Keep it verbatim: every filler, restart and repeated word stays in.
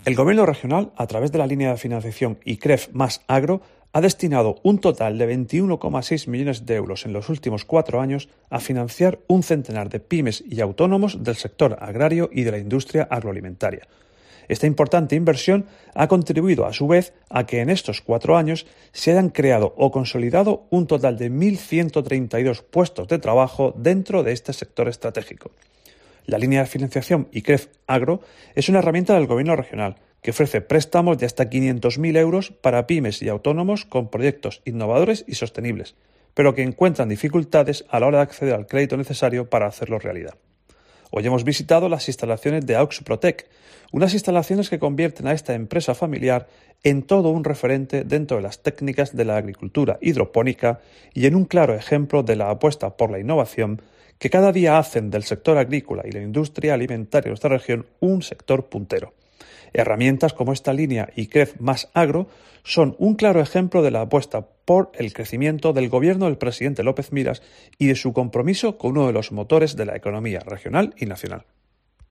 El Gobierno regional, a través de la línea de financiación I C R E F más Agro, ha destinado un total de veintiuno coma seis millones de euros en los últimos cuatro años a financiar un centenar de pymes y autónomos del sector agrario y de la industria agroalimentaria. Esta importante inversión ha contribuido, a su vez, a que en estos cuatro años se hayan creado o consolidado un total de mil ciento treinta y dos puestos de trabajo dentro de este sector estratégico. La línea de financiación I C R E F Agro es una herramienta del Gobierno regional que ofrece préstamos de hasta quinientos mil euros para pymes y autónomos con proyectos innovadores y sostenibles, pero que encuentran dificultades a la hora de acceder al crédito necesario para hacerlo realidad. Hoy hemos visitado las instalaciones de Auxprotec, unas instalaciones que convierten a esta empresa familiar en todo un referente dentro de las técnicas de la agricultura hidropónica y en un claro ejemplo de la apuesta por la innovación que cada día hacen del sector agrícola y la industria alimentaria de nuestra región un sector puntero. Herramientas como esta línea I C R E F más Agro son un claro ejemplo de la apuesta por el crecimiento del gobierno del presidente López Miras y de su compromiso con uno de los motores de la economía regional y nacional.